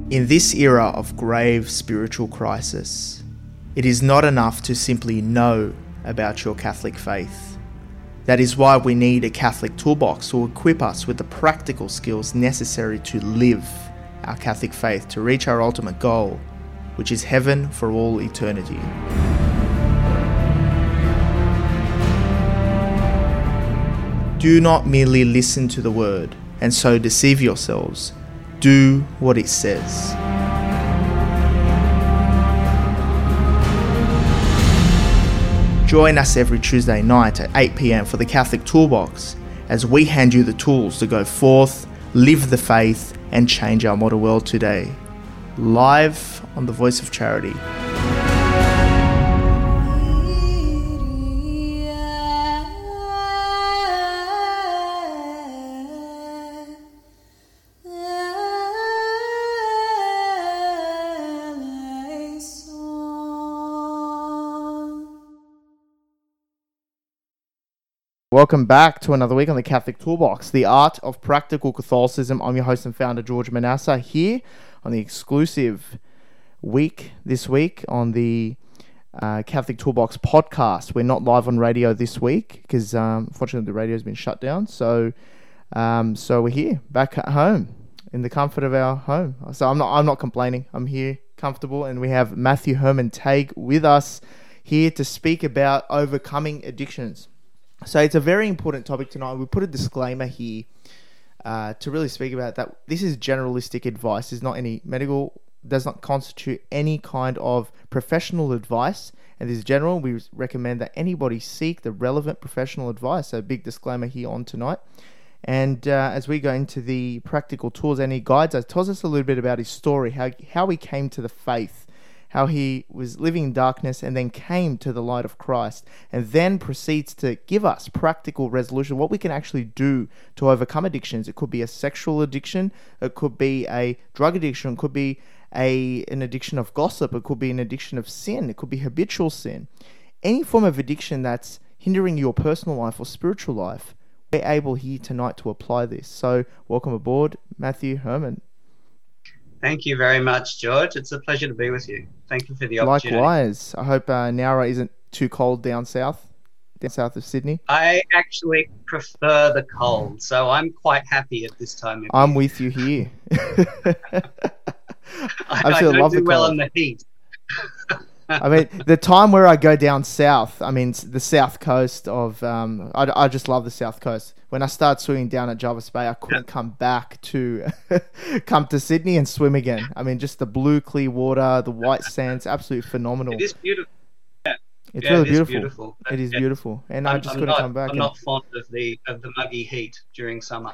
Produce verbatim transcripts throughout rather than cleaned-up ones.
In this era of grave spiritual crisis, it is not enough to simply know about your Catholic faith. That is why we need a Catholic toolbox to equip us with the practical skills necessary to live our Catholic faith to reach our ultimate goal, which is heaven for all eternity. Do not merely listen to the word and so deceive yourselves. Do what it says. Join us every Tuesday night at eight p.m. for the Catholic Toolbox as we hand you the tools to go forth, live the faith, and change our modern world today. Live on the Voice of Charity. Welcome back to another week on the Catholic Toolbox, the art of practical Catholicism. I'm your host and founder, George Manassa, here on the exclusive week this week on the uh, Catholic Toolbox podcast. We're not live on radio this week because, um, unfortunately, the radio has been shut down. So, um, so we're here back at home in the comfort of our home. So I'm not, I'm not complaining. I'm here, comfortable, and we have Matthew Herman Tague with us here to speak about overcoming addictions. So it's a very important topic tonight. We put a disclaimer here uh, to really speak about that. This is generalistic advice. It's not any medical, does not constitute any kind of professional advice. And this is general. We recommend that anybody seek the relevant professional advice. So a big disclaimer here on tonight. And uh, as we go into the practical tools, and he guides us, tells us a little bit about his story, how how he came to the faith, how he was living in darkness and then came to the light of Christ, and then proceeds to give us practical resolution, what we can actually do to overcome addictions. It could be a sexual addiction, it could be a drug addiction, it could be a an addiction of gossip, it could be an addiction of sin, it could be habitual sin. Any form of addiction that's hindering your personal life or spiritual life, we're able here tonight to apply this. So welcome aboard, Matthew Herman. Thank you very much, George. It's a pleasure to be with you. Thank you for the opportunity. Likewise. I hope uh, Nowra isn't too cold down south, down south of Sydney. I actually prefer the cold, so I'm quite happy at this time of I'm year. with you here. I, I, I don't love do the well cold. in the heat. I mean, the time where I go down south, I mean, the south coast of, um, I, I just love the south coast. When I started swimming down at Jervis Bay, I couldn't yeah. come back to come to Sydney and swim again. I mean, just the blue, clear water, the white sands, absolutely phenomenal. It is beautiful. Yeah. It's yeah, really it beautiful. beautiful. It is yeah. beautiful. And I'm, I just I'm couldn't not, come back. I'm and... not fond of the of the muggy heat during summer.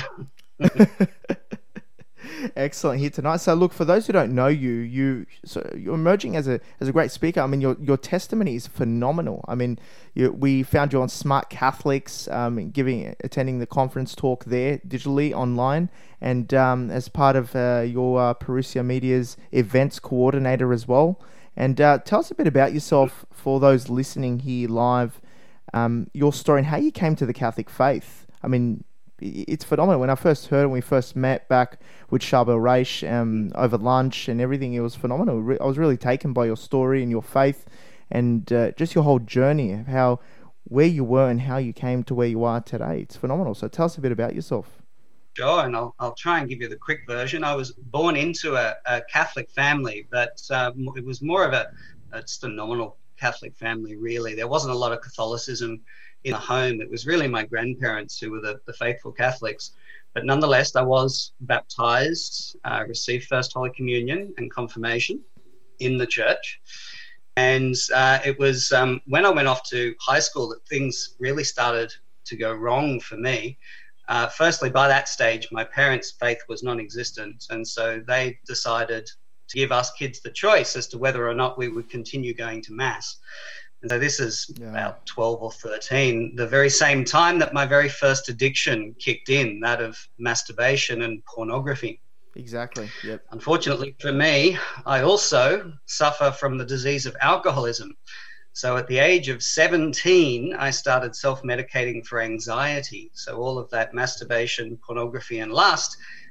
Excellent here tonight. So look, for those who don't know you, you so you're emerging as a as a great speaker. I mean, your your testimony is phenomenal. I mean, you, we found you on Smart Catholics, um, giving attending the conference talk there digitally online, and um, as part of uh, your uh, Parousia Media's events coordinator as well. And uh, tell us a bit about yourself for those listening here live, um, your story and how you came to the Catholic faith. I mean, it's phenomenal. When I first heard, when we first met back with Charbel Reich um, over lunch and everything, it was phenomenal. I was really taken by your story and your faith and uh, just your whole journey of how, where you were and how you came to where you are today. It's phenomenal. So tell us a bit about yourself. Sure, and I'll, I'll try and give you the quick version. I was born into a, a Catholic family, but uh, it was more of a, a just a nominal Catholic family, really. There wasn't a lot of Catholicism in the home. It was really my grandparents who were the, the faithful Catholics. But nonetheless, I was baptized, uh, received First Holy Communion and confirmation in the church. And uh, it was um, when I went off to high school that things really started to go wrong for me. Uh, firstly, by that stage, my parents' faith was non-existent. And so they decided to give us kids the choice as to whether or not we would continue going to Mass. And so this is yeah. about twelve or thirteen, the very same time that my very first addiction kicked in, that of masturbation and pornography. Exactly. Yep. Unfortunately for me, I also suffer from the disease of alcoholism. So at the age of seventeen, I started self-medicating for anxiety. So all of that masturbation, pornography, and lust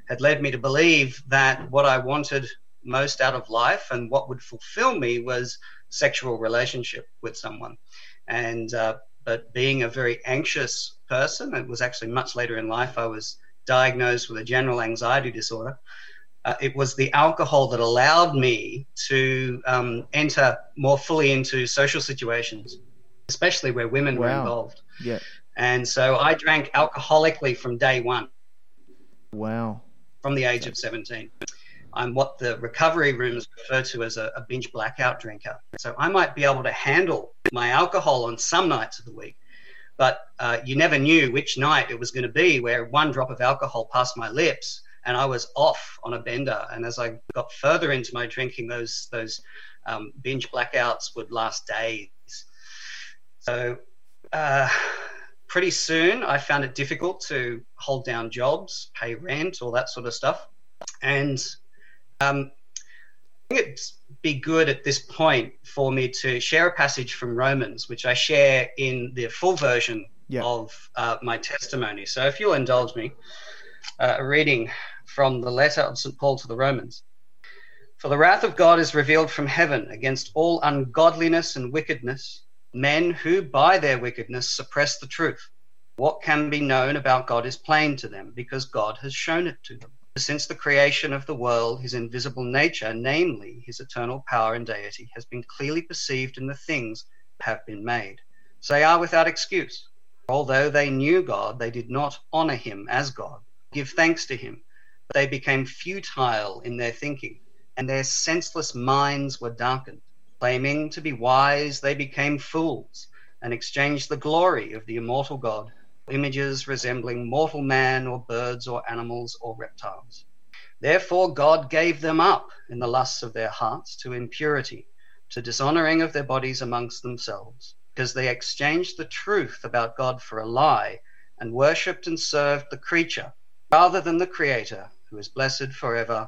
had led me to believe that what I wanted most out of life and what would fulfill me was sexual relationship with someone. And uh, but being a very anxious person, it was actually much later in life I was diagnosed with a general anxiety disorder. Uh, it was the alcohol that allowed me to um, enter more fully into social situations, especially where women Wow. were involved. Yeah. And so I drank alcoholically from day one. Wow. From the age of seventeen. I'm what the recovery rooms refer to as a, a binge blackout drinker. So I might be able to handle my alcohol on some nights of the week, but uh, you never knew which night it was going to be where one drop of alcohol passed my lips and I was off on a bender. And as I got further into my drinking, those those um, binge blackouts would last days. So uh, pretty soon I found it difficult to hold down jobs, pay rent, all that sort of stuff. And um, I think it'd be good at this point for me to share a passage from Romans, which I share in the full version yeah. of uh, my testimony. So if you'll indulge me, uh, a reading from the letter of Saint Paul to the Romans. For the wrath of God is revealed from heaven against all ungodliness and wickedness, men who by their wickedness suppress the truth. What can be known about God is plain to them, because God has shown it to them. Since the creation of the world, his invisible nature, namely his eternal power and deity, has been clearly perceived in the things that have been made. So they are without excuse. Although they knew God, they did not honor him as God, give thanks to him. But they became futile in their thinking, and their senseless minds were darkened. Claiming to be wise, they became fools, and exchanged the glory of the immortal God images resembling mortal man or birds or animals or reptiles. Therefore God gave them up in the lusts of their hearts to impurity, to dishonoring of their bodies amongst themselves, because they exchanged the truth about God for a lie and worshipped and served the creature rather than the Creator, who is blessed forever.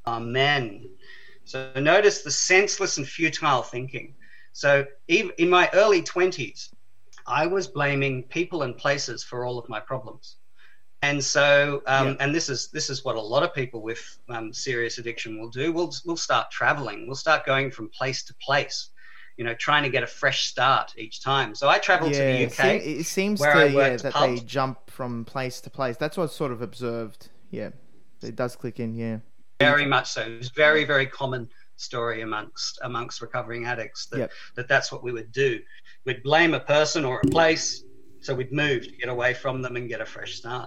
Amen. So notice the senseless and futile thinking. So even in my early twenties, I was blaming people and places for all of my problems. And so, um, yeah. and this is this is what a lot of people with um, serious addiction will do. We'll we'll start traveling. We'll start going from place to place, you know, trying to get a fresh start each time. So I traveled yeah, to the U K. It seems where to, I yeah, worked that pubs. they jump from place to place. That's what's sort of observed. Yeah, it does click in. Yeah, very much so. It's very very common story amongst amongst recovering addicts that, yep. that that's what we would do. We'd blame a person or a place, so we'd move to get away from them and get a fresh start.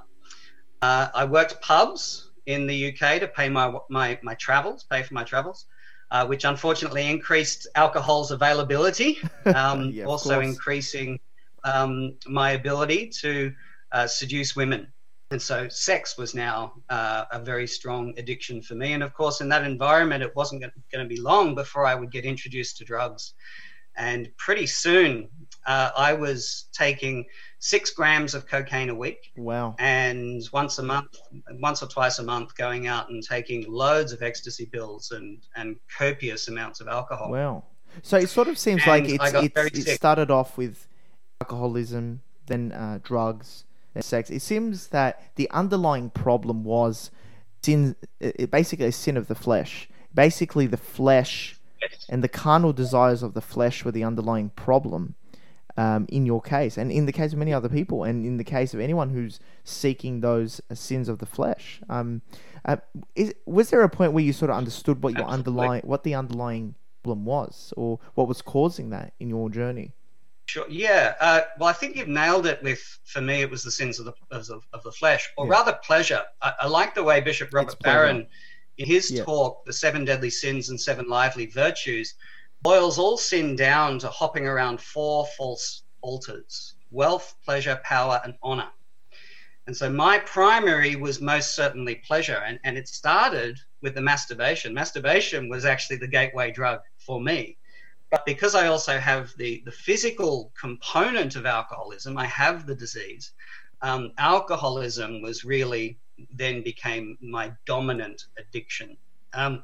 Uh, I worked pubs in the U K to pay my my my travels, pay for my travels, uh, which unfortunately increased alcohol's availability, um, yeah, also increasing um, my ability to uh, seduce women. And so sex was now uh, a very strong addiction for me. And of course, in that environment, it wasn't going to be long before I would get introduced to drugs. And pretty soon, uh, I was taking six grams of cocaine a week. Wow. And once a month, once or twice a month, going out and taking loads of ecstasy pills and, and copious amounts of alcohol. Wow. So it sort of seems and like it's, it's, it sick. started off with alcoholism, then uh, drugs, then sex. It seems that the underlying problem was sin, it, basically a sin of the flesh. Basically, the flesh and the carnal desires of the flesh were the underlying problem um, in your case, and in the case of many other people, and in the case of anyone who's seeking those uh, sins of the flesh. Um, uh, is, was there a point where you sort of understood what your Absolutely. underlying, what the underlying problem was, or what was causing that in your journey? Sure. Yeah. Uh, well, I think you've nailed it. With for me, it was the sins of the of the, of the flesh, or yeah. rather, pleasure. I, I like the way Bishop Robert Barron, in his yeah. talk, The Seven Deadly Sins and Seven Lively Virtues, boils all sin down to hopping around four false altars: wealth, pleasure, power, and honor. And so my primary was most certainly pleasure. And, and it started with the masturbation. Masturbation was actually the gateway drug for me. But because I also have the, the physical component of alcoholism, I have the disease, um, alcoholism was really then became my dominant addiction. Um,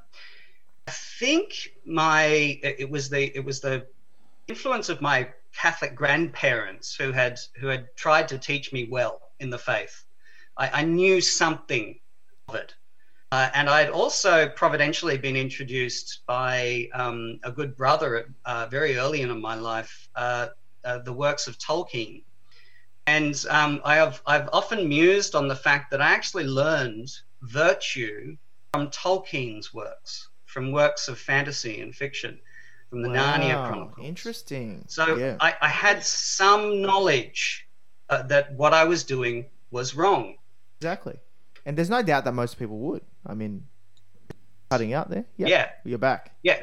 I think my it was the it was the influence of my Catholic grandparents who had who had tried to teach me well in the faith. I, I knew something of it, Uh, and I'd also providentially been introduced by um, a good brother uh, very early in my life, uh, uh, the works of Tolkien. And um, I have, I've often mused on the fact that I actually learned virtue from Tolkien's works, from works of fantasy and fiction, from the Wow, Narnia Chronicles. Interesting. So yeah. I, I had some knowledge uh, that what I was doing was wrong. Exactly. And there's no doubt that most people would. I mean, cutting out there. Yeah. Yeah. You're back. Yeah.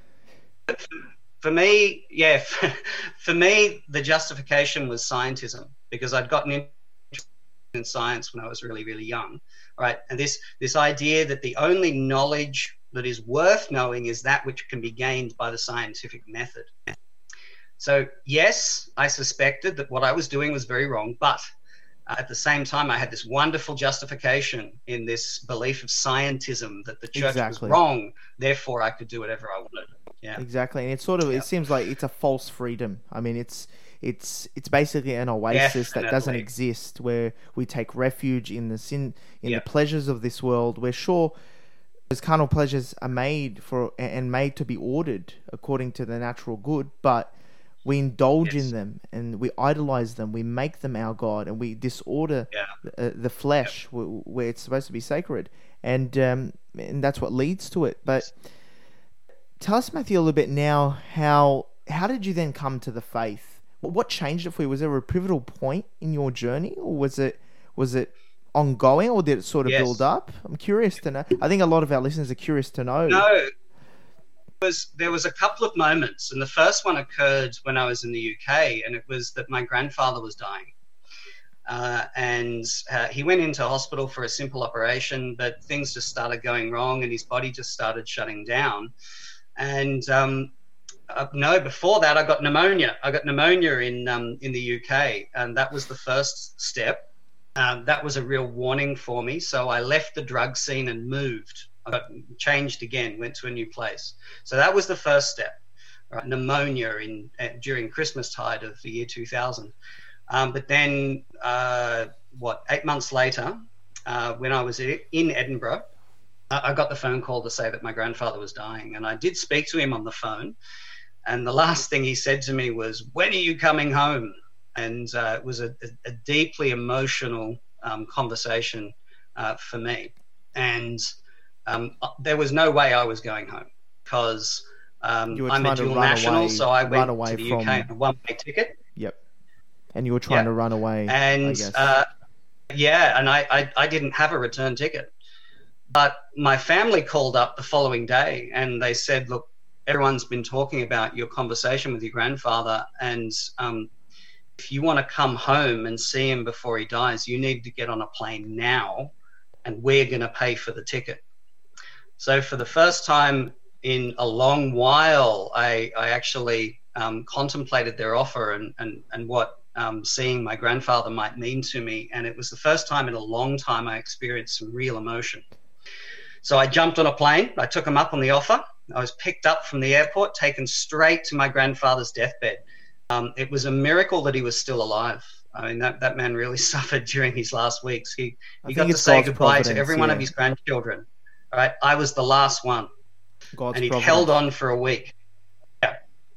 For me, yeah, for, for me, the justification was scientism, because I'd gotten interested in science when I was really, really young, right? And this this idea that the only knowledge that is worth knowing is that which can be gained by the scientific method. So yes, I suspected that what I was doing was very wrong, but uh, at the same time, I had this wonderful justification in this belief of scientism that the church Exactly. was wrong, therefore I could do whatever I wanted. Yeah. Exactly. And it's sort of, Yeah. it seems like it's a false freedom. I mean, it's it's it's basically an oasis that doesn't Definitely. exist, where we take refuge in the sin, in Yeah. the pleasures of this world. We're sure those carnal pleasures are made for and made to be ordered according to the natural good, but we indulge Yes. in them and we idolize them. We make them our god, and we disorder Yeah. the, uh, the flesh wh- where it's supposed to be sacred, and um, and that's what leads to it. But tell us, Matthew, a little bit now. How how did you then come to the faith? What changed it for you? Was there a pivotal point in your journey, or was it was it ongoing, or did it sort of Yes. build up? I'm curious to know. I think a lot of our listeners are curious to know. No, was there was a couple of moments, and the first one occurred when I was in the U K, and it was that my grandfather was dying. Uh, and uh, he went into hospital for a simple operation, but things just started going wrong, and his body just started shutting down. And um, uh, no, before that, I got pneumonia. I got pneumonia in um, in the U K, and that was the first step. Um, that was a real warning for me. So I left the drug scene and moved. I got changed again, went to a new place. So that was the first step. Right? Pneumonia in uh, during Christmas tide of the year two thousand. Um, but then, uh, what, eight months later, uh, when I was in Edinburgh, I got the phone call to say that my grandfather was dying. And I did speak to him on the phone. And the last thing he said to me was, "When are you coming home?" And uh, it was a, a deeply emotional um, conversation uh, for me. And um, there was no way I was going home, because um, You were I'm a trying to dual run national, away- so I run went away to the from- U K on a one-way ticket. Yep. And you were trying Yeah. to run away. I And guess. uh, yeah, and I, I, I didn't have a return ticket. But my family called up the following day and they said, "Look, everyone's been talking about your conversation with your grandfather, and um, if you want to come home and see him before he dies, you need to get on a plane now, and we're going to pay for the ticket." So for the first time in a long while, I, I actually um, contemplated their offer and, and, and what um, seeing my grandfather might mean to me. And it was the first time in a long time I experienced some real emotion. So I jumped on a plane. I took him up on the offer. I was picked up from the airport, taken straight to my grandfather's deathbed. Um, it was a miracle that he was still alive. I mean, that, that man really suffered during his last weeks. He, I he think got to it's say God's goodbye to providence, every one of yeah. his grandchildren. All right, I was the last one, God's and he'd providence. held on for a week. Yeah.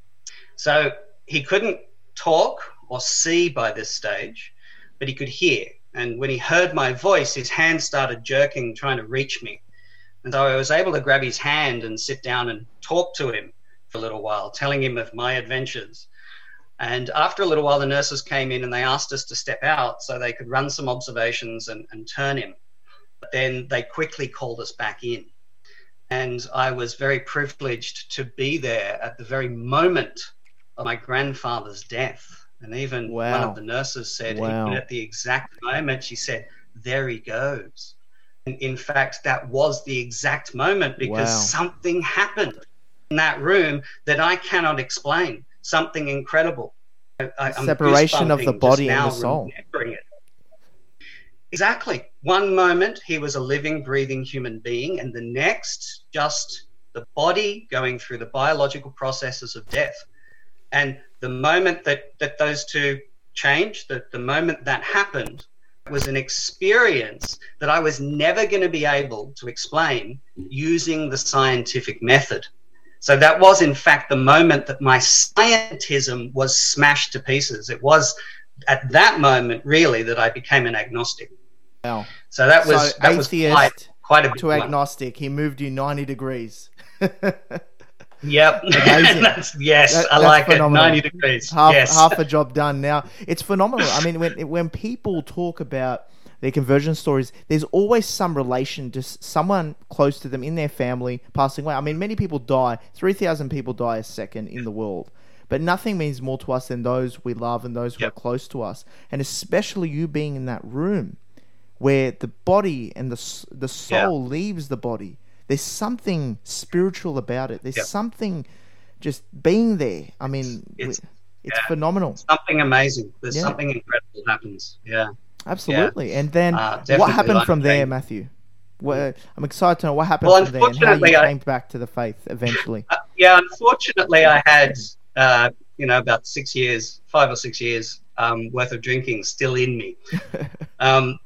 So he couldn't talk or see by this stage, but he could hear. And when he heard my voice, his hand started jerking, trying to reach me. And so I was able to grab his hand and sit down and talk to him for a little while, telling him of my adventures. And after a little while, the nurses came in and they asked us to step out so they could run some observations and, and turn him. But then they quickly called us back in. And I was very privileged to be there at the very moment of my grandfather's death. And even one Wow. of the nurses said, Wow. even at the exact moment, she said, "There he goes." And in fact, that was the exact moment, because Wow. something happened in that room that I cannot explain. Something incredible. I, I, I'm Separation of the goosebumping body just and now the soul. remembering it. Exactly. One moment he was a living, breathing human being, and the next just the body going through the biological processes of death. And the moment that, that those two changed, the, the moment that happened, It was an experience that I was never going to be able to explain using the scientific method. So that was, in fact, the moment that my scientism was smashed to pieces. It was at that moment, really, that I became an agnostic. Wow. So that was so that was quite, quite a big to one. agnostic. He moved you ninety degrees. Yep. that's, yes, that, I like phenomenal. it. ninety degrees. Half, yes. half a job done. Now, it's phenomenal. I mean, when when people talk about their conversion stories, there's always some relation to someone close to them in their family passing away. I mean, many people die. three thousand people die a second in the world. But nothing means more to us than those we love and those who yep. are close to us. And especially you being in that room where the body and the, the soul yep. leaves the body. There's something spiritual about it. There's yep. something just being there. I mean, it's, it's yeah. phenomenal. Something amazing. There's yeah. something incredible happens. Yeah. Absolutely. Yeah. And then uh, what happened from there, Matthew? Well, I'm excited to know what happened well, from there and how you I, came back to the faith eventually. Uh, yeah, unfortunately, I had, uh, you know, about six years, five or six years um, worth of drinking still in me. um,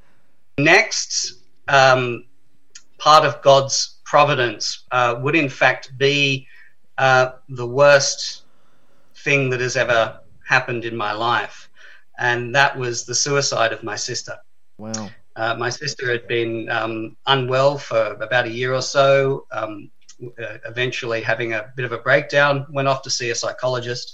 next um, part of God's providence uh, would in fact be uh, the worst thing that has ever happened in my life, and that was the suicide of my sister. Wow. Uh, my sister had been um, unwell for about a year or so, um, uh, eventually having a bit of a breakdown, went off to see a psychologist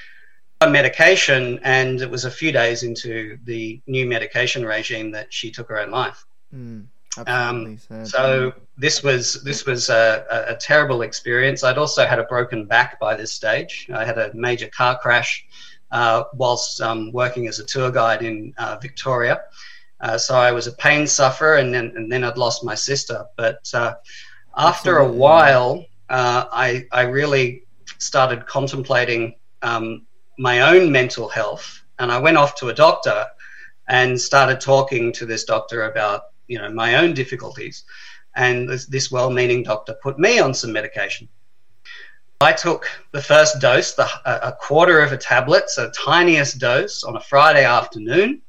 on medication, and it was a few days into the new medication regime that she took her own life. Mm. Um, so this was this was a, a, a terrible experience. I'd also had a broken back by this stage. I had a major car crash uh, whilst um, working as a tour guide in uh, Victoria. Uh, so I was a pain sufferer, and then and then I'd lost my sister. But uh, after a while, uh, I I really started contemplating um, my own mental health, and I went off to a doctor and started talking to this doctor about, you know, my own difficulties, and this, this well-meaning doctor put me on some medication. I took the first dose, the, a quarter of a tablet, so tiniest dose, on a Friday afternoon,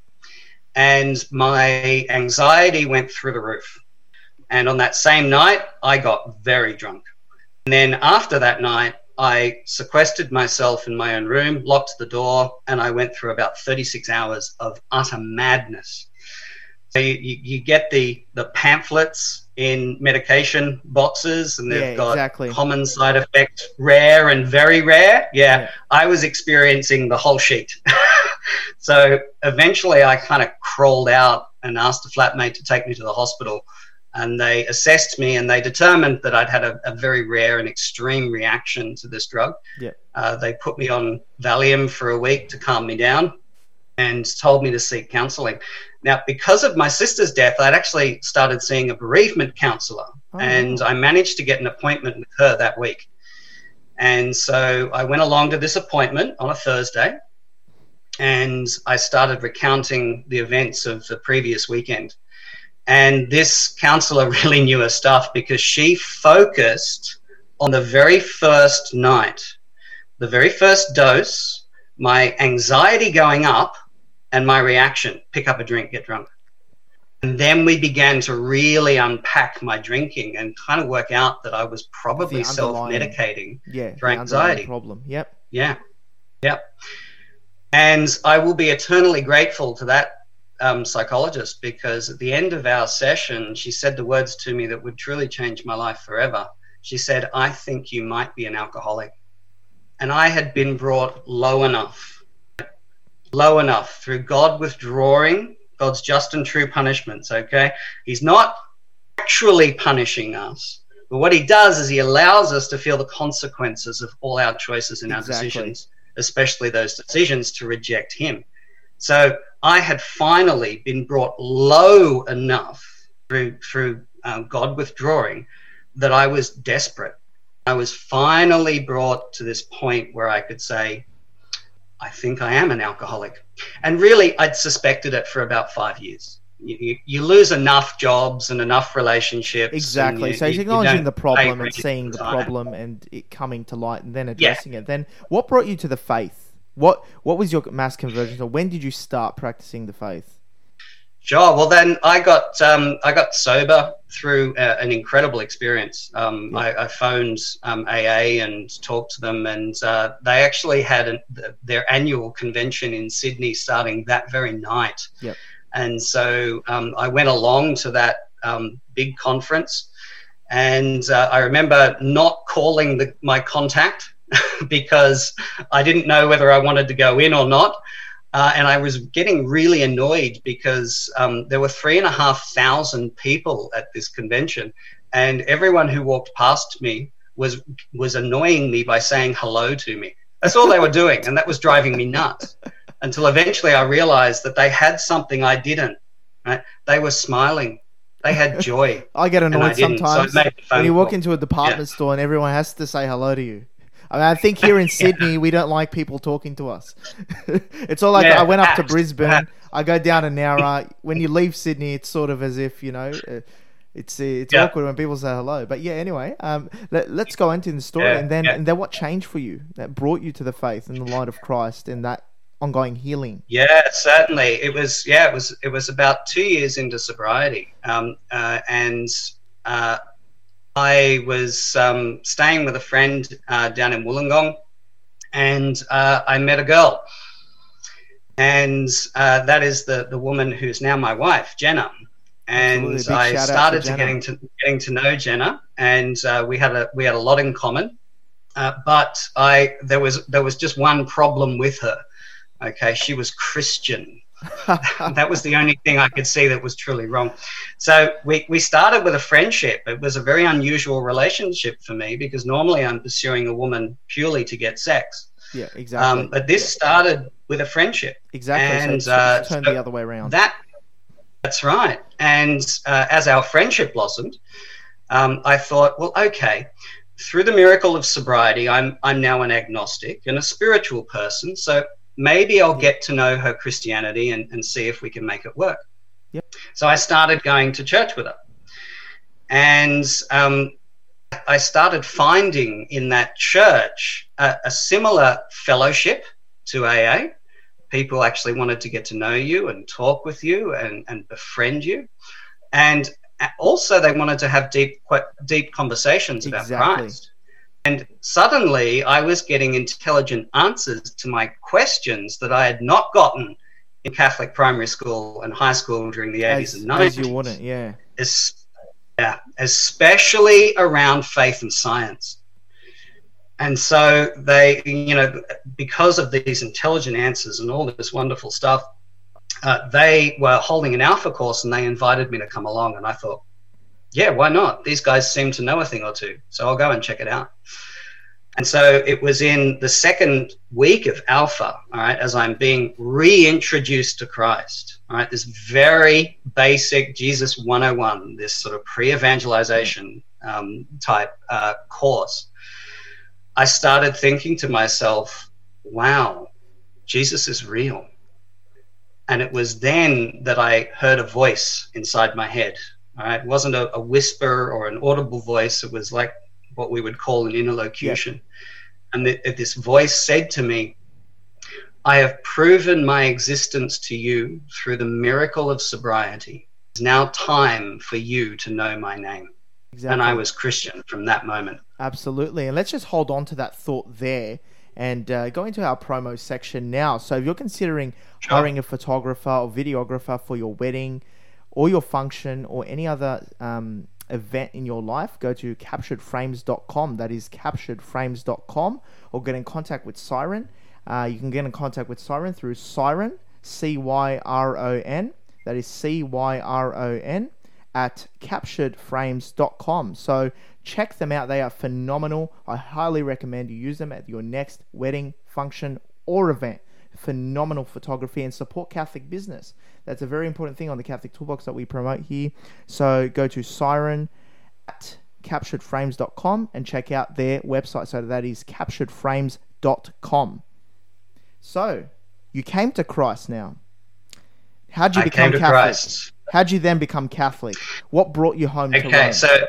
and my anxiety went through the roof. And on that same night, I got very drunk. And then after that night, I sequestered myself in my own room, locked the door, and I went through about thirty-six hours of utter madness. So you, you, you get the, the pamphlets in medication boxes, and they've yeah, got exactly. common side effects, rare and very rare. Yeah, yeah. I was experiencing the whole sheet. So eventually I kind of crawled out and asked a flatmate to take me to the hospital, and they assessed me, and they determined that I'd had a, a very rare and extreme reaction to this drug. Yeah. Uh, they put me on Valium for a week to calm me down and told me to seek counselling. Now, because of my sister's death, I'd actually started seeing a bereavement counsellor, oh. and I managed to get an appointment with her that week. And so I went along to this appointment on a Thursday, and I started recounting the events of the previous weekend. And this counsellor really knew her stuff, because she focused on the very first night, the very first dose, my anxiety going up, and my reaction: pick up a drink, get drunk. And then we began to really unpack my drinking and kind of work out that I was probably self-medicating yeah, for anxiety. Problem. Yep. Yeah. Yep. And I will be eternally grateful to that um, psychologist, because at the end of our session, she said the words to me that would truly change my life forever. She said, "I think you might be an alcoholic." And I had been brought low enough. low enough through God withdrawing, God's just and true punishments, okay? He's not actually punishing us, but what he does is he allows us to feel the consequences of all our choices and our exactly. decisions, especially those decisions to reject him. So I had finally been brought low enough through, through um, God withdrawing that I was desperate. I was finally brought to this point where I could say, I think I am an alcoholic. And really, I'd suspected it for about five years. You, you, you lose enough jobs and enough relationships. Exactly. You, so he's you, acknowledging you the problem and seeing the problem and it coming to light and then addressing yeah. it. Then what brought you to the faith? What What was your mass conversion? So when did you start practicing the faith? Sure. Well, then I got um, I got sober through uh, an incredible experience. Um, Yeah. I, I phoned um, A A and talked to them, and uh, they actually had an, their annual convention in Sydney starting that very night. Yep. And so um, I went along to that um, big conference, and uh, I remember not calling the, my contact because I didn't know whether I wanted to go in or not. Uh, and I was getting really annoyed because um, there were three and a half thousand people at this convention, and everyone who walked past me was was annoying me by saying hello to me. That's all they were doing, and that was driving me nuts. Until eventually I realized that they had something I didn't. Right? They were smiling. They had joy. I get annoyed I didn't, sometimes so I made the phone when you walk call. into a department Yeah. store and everyone has to say hello to you. I mean, I think here in Sydney, we don't like people talking to us. It's all like Yeah, I went up to perhaps, Brisbane, perhaps. I go down to Nowra. When you leave Sydney, it's sort of as if, you know, uh, it's uh, it's Yeah. awkward when people say hello. But yeah, anyway, um, let, let's go into the story. Yeah, and then yeah. and then what changed for you that brought you to the faith and the light of Christ and that ongoing healing? Yeah, certainly. It was yeah, it was it was about two years into sobriety, um, uh, and uh, I was um, staying with a friend uh, down in Wollongong, and uh, I met a girl, and uh, that is the the woman who's now my wife, Jenna. And Absolutely. Big I shout out to started to Jenna. getting to getting to know Jenna, and uh, we had a we had a lot in common, uh, but I there was there was just one problem with her. Okay, she was Christian. That was the only thing I could see that was truly wrong. So we, we started with a friendship. It was a very unusual relationship for me because normally I'm pursuing a woman purely to get sex. Yeah, exactly. Um, but this started with a friendship. exactly. and, so it's, it's uh, turned so the other way around. That That's right. And uh, as our friendship blossomed, um, I thought, well, okay, through the miracle of sobriety, I'm I'm now an agnostic and a spiritual person. So maybe I'll get to know her Christianity and, and see if we can make it work. Yep. So I started going to church with her. And um, I started finding in that church a, a similar fellowship to A A. People actually wanted to get to know you and talk with you and, and befriend you. And also they wanted to have deep, quite deep conversations about Exactly. Christ. And suddenly I was getting intelligent answers to my questions that I had not gotten in Catholic primary school and high school during the eighties as, and nineties. as you wouldn't, yeah. Es- yeah, especially around faith and science. And so they, you know, because of these intelligent answers and all this wonderful stuff, uh, they were holding an Alpha course and they invited me to come along. And I thought, yeah, why not? These guys seem to know a thing or two, so I'll go and check it out. And so it was in the second week of Alpha, all right, as I'm being reintroduced to Christ, all right, this very basic Jesus one oh one, this sort of pre-evangelization um, type uh, course, I started thinking to myself, wow, Jesus is real. And it was then that I heard a voice inside my head. All right, it wasn't a, a whisper or an audible voice. It was like what we would call an interlocution. Yeah. And the, this voice said to me, I have proven my existence to you through the miracle of sobriety. It's now time for you to know my name. Exactly. And I was Christian from that moment. Absolutely. And let's just hold on to that thought there and uh, go into our promo section now. So if you're considering sure. hiring a photographer or videographer for your wedding or your function or any other um, event in your life, go to captured frames dot com. That is captured frames dot com, or get in contact with Cyron. Uh, you can get in contact with Cyron through Cyron, C Y R O N. That is C Y R O N at captured frames dot com. So check them out. They are phenomenal. I highly recommend you use them at your next wedding, function, or event. Phenomenal photography, and support Catholic business. That's a very important thing on the Catholic Toolbox that we promote here. So go to Cyron at captured frames dot com and check out their website. So that is captured frames dot com. So you came to Christ now. How'd you I become came to Catholic? Christ. How'd you then become Catholic? What brought you home okay, to Rome? Okay, so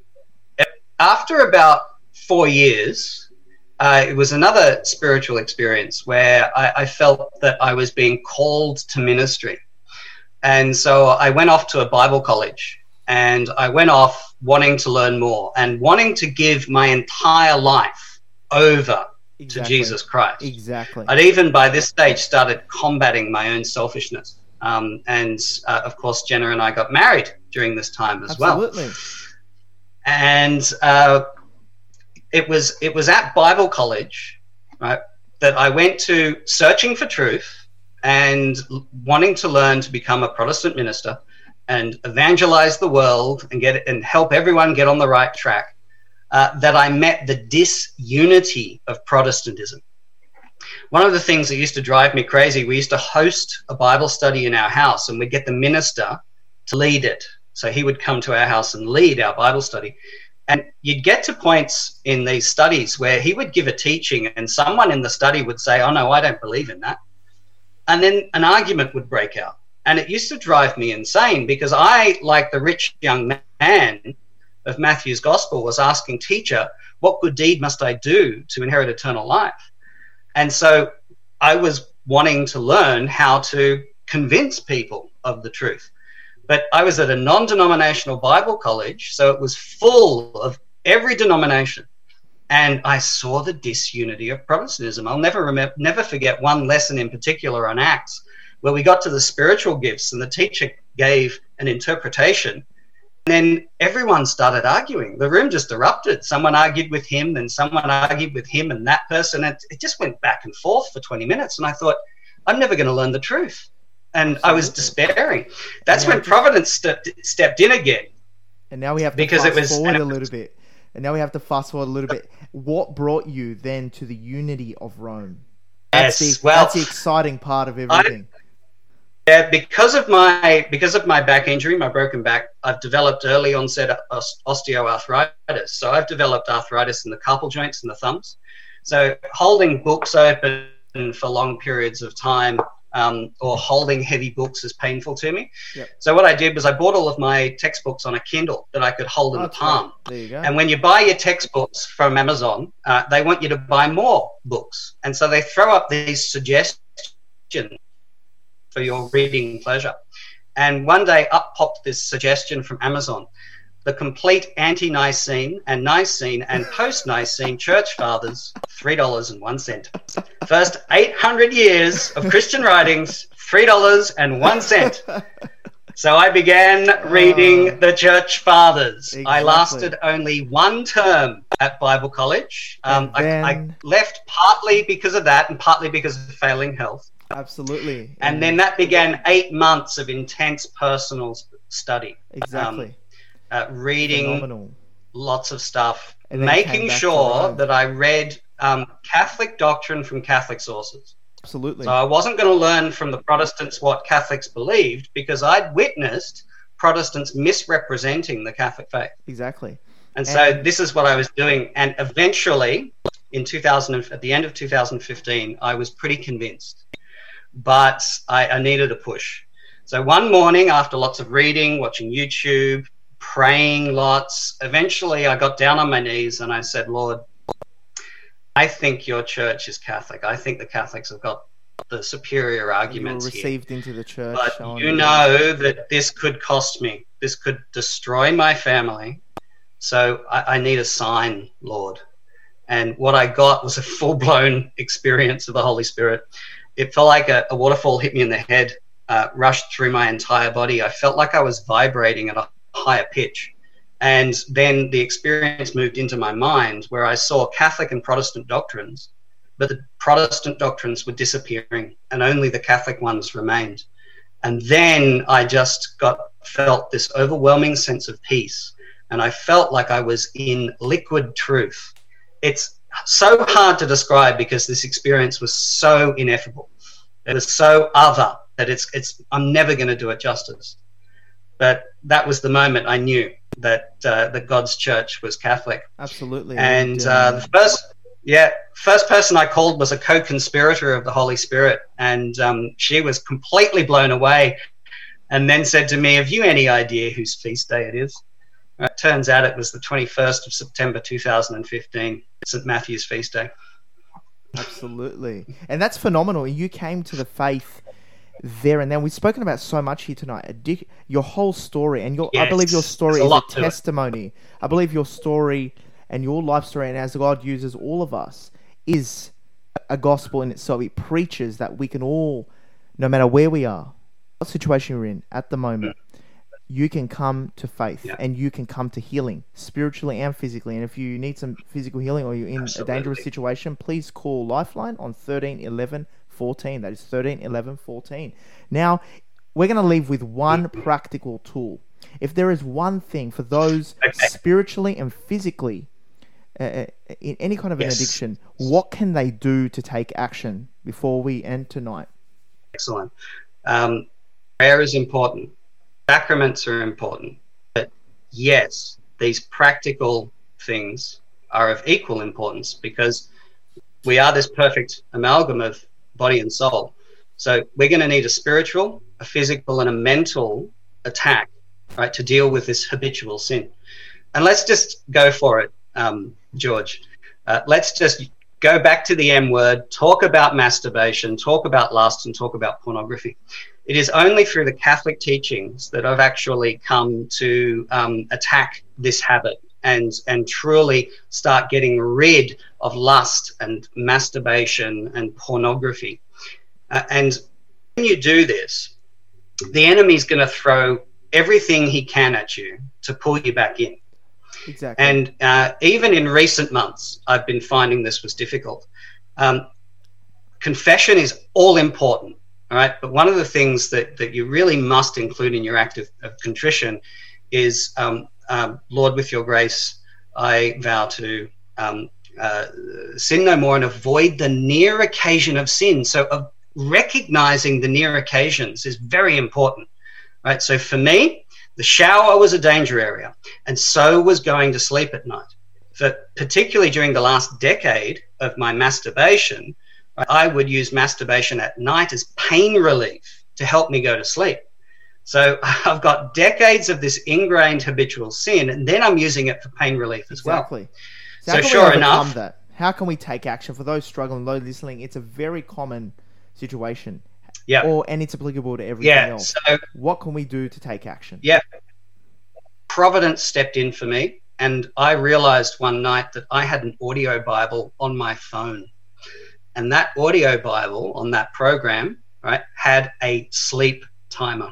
after about four years, uh, it was another spiritual experience where I, I felt that I was being called to ministry. And so I went off to a Bible college, and I went off wanting to learn more and wanting to give my entire life over exactly. to Jesus Christ. Exactly. I'd even by this stage started combating my own selfishness. Um, and uh, of course, Jenna and I got married during this time as Absolutely. well. And uh, it was it was at Bible college, right, that I went to searching for truth and wanting to learn to become a Protestant minister and evangelize the world and get and help everyone get on the right track, uh, that I met the disunity of Protestantism. One of the things that used to drive me crazy, we used to host a Bible study in our house, and we'd get the minister to lead it. So he would come to our house and lead our Bible study. And you'd get to points in these studies where he would give a teaching and someone in the study would say, oh, no, I don't believe in that. And then an argument would break out. And it used to drive me insane because I, like the rich young man of Matthew's gospel, was asking, teacher, what good deed must I do to inherit eternal life? And so I was wanting to learn how to convince people of the truth. But I was at a non-denominational Bible college, so it was full of every denomination. And I saw the disunity of Protestantism. I'll never remember, never forget one lesson in particular on Acts, where we got to the spiritual gifts and the teacher gave an interpretation. And then everyone started arguing. The room just erupted. Someone argued with him, then someone argued with him and that person. And it just went back and forth for twenty minutes. And I thought, I'm never going to learn the truth. And Absolutely. I was despairing. That's when Providence st- stepped in again. And now we have to because fast it was, forward it a little bit. And now we have to fast forward a little bit. What brought you then to the unity of Rome? That's yes, the, well, that's the exciting part of everything. I, yeah, because of my because of my back injury, my broken back, I've developed early onset osteoarthritis. So I've developed arthritis in the carpal joints and the thumbs. So holding books open for long periods of time, um, or holding heavy books is painful to me. Yep. So what I did was I bought all of my textbooks on a Kindle that I could hold in oh, the palm. Right. There you go. And when you buy your textbooks from Amazon, uh, they want you to buy more books. And so they throw up these suggestions for your reading pleasure. And one day up popped this suggestion from Amazon: the complete anti-Nicene and Nicene and post-Nicene church fathers, three dollars and one cent. First eight hundred years of Christian writings, three dollars and one cent. So I began reading uh, the church fathers. Exactly. I lasted only one term at Bible college. Um, then... I, I left partly because of that and partly because of failing health. Absolutely. And mm. then that began eight months of intense personal study. Exactly. Um, uh, reading Phenomenal. Lots of stuff, making sure that I read um, Catholic doctrine from Catholic sources. Absolutely. So I wasn't going to learn from the Protestants what Catholics believed, because I'd witnessed Protestants misrepresenting the Catholic faith. Exactly. And, and so this is what I was doing. And eventually, in two thousand, at the end of two thousand fifteen, I was pretty convinced. But I, I needed a push. So one morning, after lots of reading, watching YouTube, praying lots, eventually I got down on my knees and I said, Lord, I think your church is Catholic. I think the Catholics have got the superior arguments here. You were received here. into the church. But you know that this could cost me. This could destroy my family. So I, I need a sign, Lord. And what I got was a full-blown experience of the Holy Spirit. It felt like a, a waterfall hit me in the head, uh, rushed through my entire body. I felt like I was vibrating at a higher pitch. And then the experience moved into my mind, where I saw Catholic and Protestant doctrines, but the Protestant doctrines were disappearing and only the Catholic ones remained. And then I just got felt this overwhelming sense of peace. And I felt like I was in liquid truth. It's so hard to describe because this experience was so ineffable. It was so other that it's it's I'm never going to do it justice. But that was the moment I knew that uh, that God's church was Catholic. Absolutely. And uh, the first, yeah, first person I called was a co-conspirator of the Holy Spirit, and um, she was completely blown away, and then said to me, "Have you any idea whose feast day it is?" It turns out it was the twenty-first of September two thousand fifteen, Saint Matthew's feast day. Absolutely. And that's phenomenal. You came to the faith there and then. We've spoken about so much here tonight. Addic- your whole story, and your Yes, I believe your story there's a is lot a to it. testimony. I believe your story and your life story, and as God uses all of us, is a gospel in itself. It preaches that we can all, no matter where we are, what situation you're in at the moment, you can come to faith Yeah. and you can come to healing, spiritually and physically. And if you need some physical healing or you're in Absolutely. a dangerous situation, please call Lifeline on thirteen eleven fourteen. That is thirteen eleven fourteen. Now, we're going to leave with one practical tool. If there is one thing for those Okay. spiritually and physically uh, in any kind of an Yes. addiction, what can they do to take action before we end tonight? Excellent. Um, prayer is important. Sacraments are important. But yes, these practical things are of equal importance because we are this perfect amalgam of body and soul. So we're going to need a spiritual, a physical, and a mental attack, right, to deal with this habitual sin. And let's just go for it, um, George. Uh, let's just go back to the M word, talk about masturbation, talk about lust, and talk about pornography. It is only through the Catholic teachings that I've actually come to um, attack this habit and and truly start getting rid of lust and masturbation and pornography. Uh, and when you do this, the enemy's going to throw everything he can at you to pull you back in. Exactly. And uh, even in recent months, I've been finding this was difficult. Um, confession is all important, all right? But one of the things that, that you really must include in your act of, of contrition is, um, um, Lord, with your grace, I vow to um, uh, sin no more and avoid the near occasion of sin. So uh, recognizing the near occasions is very important, right? So for me, the shower was a danger area, and so was going to sleep at night. For particularly during the last decade of my masturbation, I would use masturbation at night as pain relief to help me go to sleep. So I've got decades of this ingrained habitual sin, and then I'm using it for pain relief as exactly. well. So, So how can sure we overcome enough- that? How can we take action for those struggling, those listening? It's a very common situation. Yeah. Or and it's applicable to everything Yeah. else. So What can we do to take action? yeah, Providence stepped in for me, and I realized one night that I had an audio Bible on my phone, and that audio Bible on that program, right, had a sleep timer.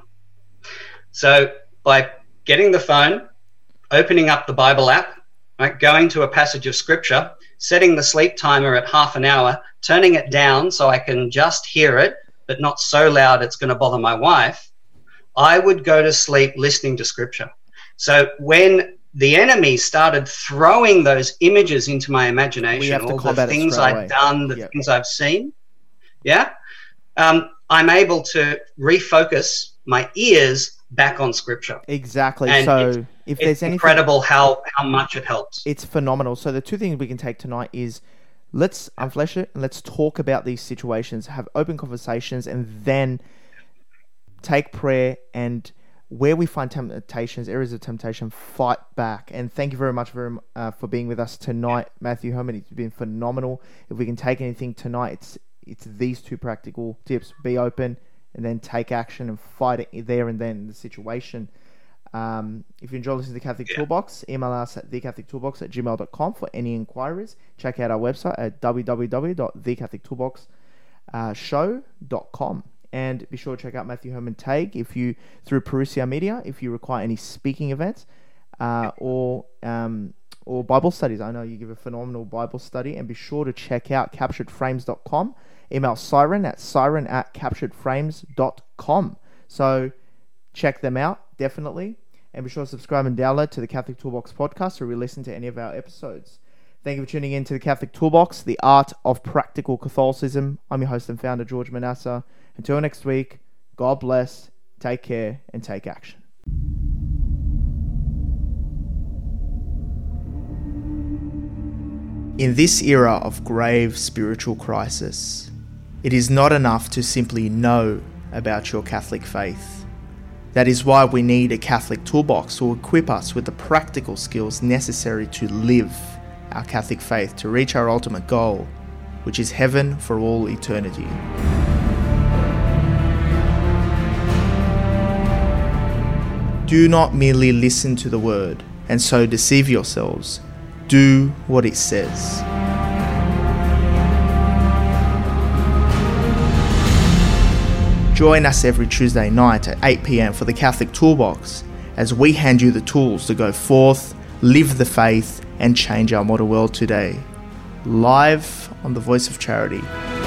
So by getting the phone, opening up the Bible app, right, going to a passage of scripture, setting the sleep timer at half an hour, turning it down so I can just hear it, but not so loud it's going to bother my wife, I would go to sleep listening to scripture. So when the enemy started throwing those images into my We imagination, have to all the combat it things straight I'd away. done, the Yep. things I've seen, yeah, um, I'm able to refocus my ears back on scripture. Exactly. And so it's- if It's there's anything, incredible how, how much it helps. it's phenomenal. So the two things we can take tonight is let's unflesh it and let's talk about these situations, have open conversations, and then take prayer and where we find temptations, areas of temptation, fight back. And thank you very much for, uh, for being with us tonight, Matthew Herman. It's been phenomenal. If we can take anything tonight, it's it's these two practical tips: be open and then take action and fight it there and then in the situation. Um, if you enjoy listening to the Catholic Yeah. Toolbox, email us at the catholic toolbox at gmail dot com for any inquiries. Check out our website at w w w dot the catholic toolbox show dot com. And be sure to check out Matthew Herman Tague if you through Perusia Media if you require any speaking events uh, or um, or Bible studies. I know you give a phenomenal Bible study. And be sure to check out captured frames dot com. Email Siren at siren at captured frames dot com. So check them out, definitely. And be sure to subscribe and download to the Catholic Toolbox podcast or re-listen to any of our episodes. Thank you for tuning in to the Catholic Toolbox, the art of practical Catholicism. I'm your host and founder, George Manassa. Until next week, God bless, take care, and take action. In this era of grave spiritual crisis, it is not enough to simply know about your Catholic faith. That is why we need a Catholic toolbox to equip us with the practical skills necessary to live our Catholic faith to reach our ultimate goal, which is heaven for all eternity. Do not merely listen to the word and so deceive yourselves. Do what it says. Join us every Tuesday night at eight p.m. for the Catholic Toolbox as we hand you the tools to go forth, live the faith, and change our modern world today. Live on the Voice of Charity.